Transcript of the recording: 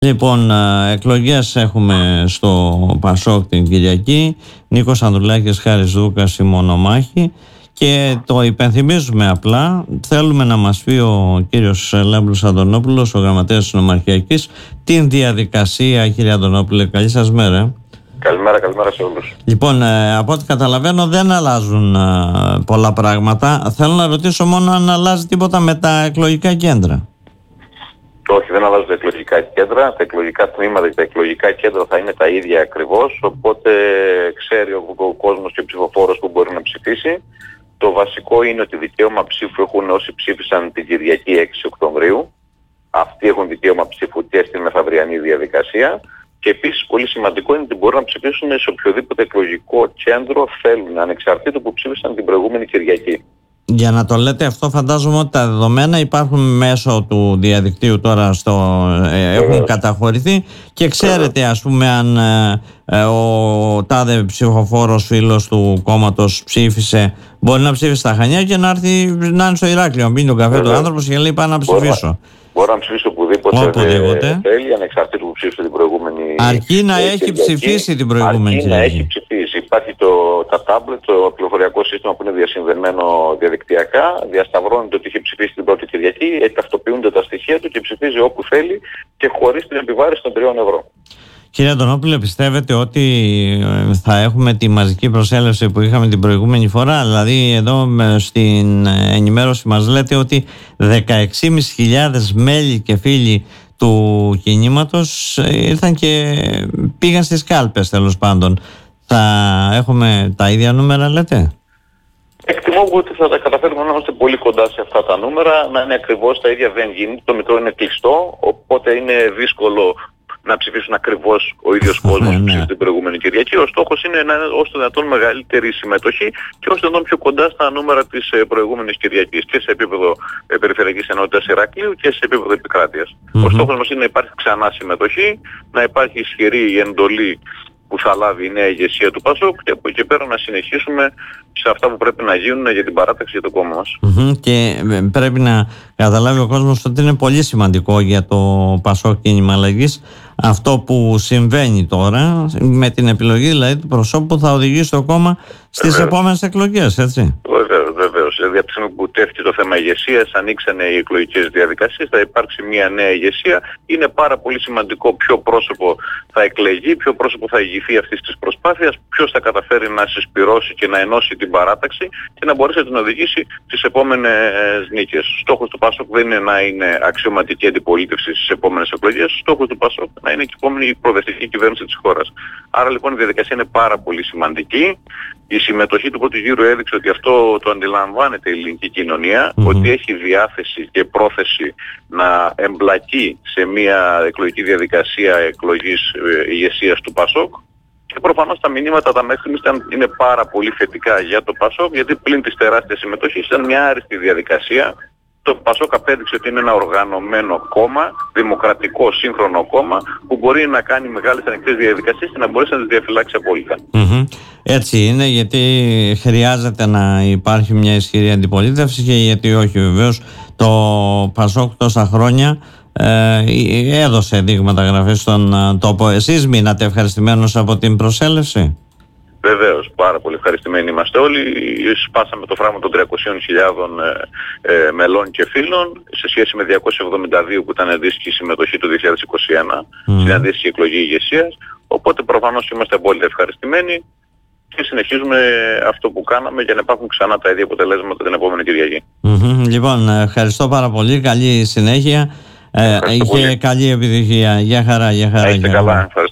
Λοιπόν, εκλογές έχουμε στο Πασόκ την Κυριακή. Νίκος Ανδρουλάκης, Χάρης Δούκας η μονομάχη. Και το υπενθυμίζουμε απλά. Θέλουμε να μας πει ο κύριος Λάμπρος Αντωνόπουλος, ο γραμματέας της Νομαρχιακής, την διαδικασία. Κύριε Αντωνόπουλε, καλή σας μέρα. Καλημέρα σε όλους. Λοιπόν, από ό,τι καταλαβαίνω δεν αλλάζουν πολλά πράγματα. Θέλω να ρωτήσω μόνο αν αλλάζει τίποτα με τα εκλογικά κέντρα. Όχι, δεν αλλάζουν τα εκλογικά κέντρα. Τα εκλογικά τμήματα και τα εκλογικά κέντρα θα είναι τα ίδια ακριβώς. Οπότε ξέρει ο κόσμος και ο ψηφοφόρος που μπορεί να ψηφίσει. Το βασικό είναι ότι δικαίωμα ψήφου έχουν όσοι ψήφισαν την Κυριακή 6 Οκτωβρίου. Αυτοί έχουν δικαίωμα ψήφου και στην μεθαυριανή διαδικασία. Και επίσης πολύ σημαντικό είναι ότι μπορούν να ψηφίσουν σε οποιοδήποτε εκλογικό κέντρο θέλουν, ανεξαρτήτως που ψήφισαν την προηγούμενη Κυριακή. Για να το λέτε αυτό, φαντάζομαι ότι τα δεδομένα υπάρχουν μέσω του διαδικτύου τώρα, έχουν καταχωρηθεί και ξέρετε ας πούμε αν ο τάδε ψηφοφόρος φίλος του κόμματος ψήφισε, μπορεί να ψήφισε στα Χανιά και να έρθει να είναι στο Ηράκλειο, να πίνει τον καφέ του άνθρωπος και λέει πάω να ψηφίσω. Μπορεί να ψηφίσει οπουδήποτε θέλει, ανεξαρτήτως που ψήφισε την προηγούμενη. Αρκεί να έχει ψηφίσει την προηγούμενη Κυριακή. Αρκεί να έχει ψηφίσει. Υπάρχει τα τάμπλετ, το πληροφοριακό σύστημα που είναι διασυνδεμένο διαδικτυακά. Διασταυρώνεται ότι είχε ψηφίσει την πρώτη Κυριακή, ταυτοποιούνται τα στοιχεία του και ψηφίζει όπου θέλει και χωρίς την επιβάρηση των 3 ευρώ. Κύριε Αντωνόπουλε, πιστεύετε ότι θα έχουμε τη μαζική προσέλευση που είχαμε την προηγούμενη φορά? Δηλαδή εδώ στην ενημέρωση μας λέτε ότι 16.500 μέλη και φίλοι του κινήματος ήρθαν και πήγαν στις κάλπες, τέλος πάντων. Θα έχουμε τα ίδια νούμερα, λέτε? Εκτιμώ ότι θα τα καταφέρουμε να είμαστε πολύ κοντά σε αυτά τα νούμερα, να είναι ακριβώς τα ίδια. Δεν γίνεται, το Μητρό είναι κλειστό, οπότε είναι δύσκολο να ψηφίσουν ακριβώς ο ίδιος κόσμος που ψήφισε την προηγούμενη Κυριακή. Ο στόχος είναι να είναι όσο δυνατόν μεγαλύτερη συμμετοχή και όσο δυνατόν πιο κοντά στα νούμερα της προηγούμενης Κυριακής και σε επίπεδο περιφερειακής ενότητας Ηρακλείου και σε επίπεδο επικράτειας. Ο στόχος μας είναι να υπάρχει ξανά συμμετοχή, να υπάρχει ισχυρή εντολή που θα λάβει η νέα ηγεσία του ΠΑΣΟΚ και από εκεί και πέρα να συνεχίσουμε σε αυτά που πρέπει να γίνουν για την παράταξη για το κόμμα μας. Και πρέπει να καταλάβει ο κόσμος ότι είναι πολύ σημαντικό για το ΠΑΣΟΚ Κίνημα Αλλαγής αυτό που συμβαίνει τώρα με την επιλογή δηλαδή του προσώπου που θα οδηγήσει το κόμμα στις επόμενες εκλογές, έτσι. Βεβαίως. Δηλαδή από τη στιγμή που τέθηκε το θέμα ηγεσίας, ανοίξανε οι εκλογικές διαδικασίες, θα υπάρξει μια νέα ηγεσία. Είναι πάρα πολύ σημαντικό ποιο πρόσωπο θα εκλεγεί, ποιο πρόσωπο θα ηγηθεί αυτής της προσπάθειας, ποιος θα καταφέρει να συσπυρώσει και να ενώσει την παράταξη και να μπορέσει να την οδηγήσει στις επόμενες νίκες. Στόχος του ΠΑΣΟΚ δεν είναι να είναι αξιωματική αντιπολίτευση στις επόμενες εκλογές. Στόχος του ΠΑΣΟΚ να είναι και η επόμενη προοδευτική κυβέρνηση της χώρας. Άρα λοιπόν η διαδικασία είναι πάρα πολύ σημαντική. Η συμμετοχή του πρώτου γύρου έδειξε ότι αυτό το αντιλαμβάνεται η ελληνική κοινωνία, ότι έχει διάθεση και πρόθεση να εμπλακεί σε μια εκλογική διαδικασία εκλογής ηγεσίας του ΠΑΣΟΚ. Και προφανώς τα μηνύματα τα μέχρι στιγμής είναι πάρα πολύ θετικά για το ΠΑΣΟΚ, γιατί πλην της τεράστιας συμμετοχής ήταν μια άριστη διαδικασία. Το ΠΑΣΟΚ απέδειξε ότι είναι ένα οργανωμένο κόμμα, δημοκρατικό, σύγχρονο κόμμα, που μπορεί να κάνει μεγάλες ανοιχτές διαδικασίες και να μπορέσει να τις διαφυλάξει απόλυτα. Έτσι είναι, γιατί χρειάζεται να υπάρχει μια ισχυρή αντιπολίτευση και γιατί όχι, βεβαίως το ΠΑΣΟΚ τόσα χρόνια έδωσε δείγματα γραφής στον τόπο. Εσείς μείνατε ευχαριστημένος από την προσέλευση? Βεβαίως, πάρα πολύ ευχαριστημένοι είμαστε όλοι. Σπάσαμε το φράγμα των 300.000 μελών και φίλων σε σχέση με 272 που ήταν αντίστοιχη συμμετοχή το 2021 στην αντίστοιχη εκλογή ηγεσίας. Οπότε προφανώς είμαστε απόλυτα ευχαριστημένοι και συνεχίζουμε αυτό που κάναμε για να υπάρχουν ξανά τα ίδια αποτελέσματα την επόμενη Κυριακή. Λοιπόν, ευχαριστώ πάρα πολύ. Καλή συνέχεια και καλή επιτυχία. Γεια χαρά. Είστε καλά.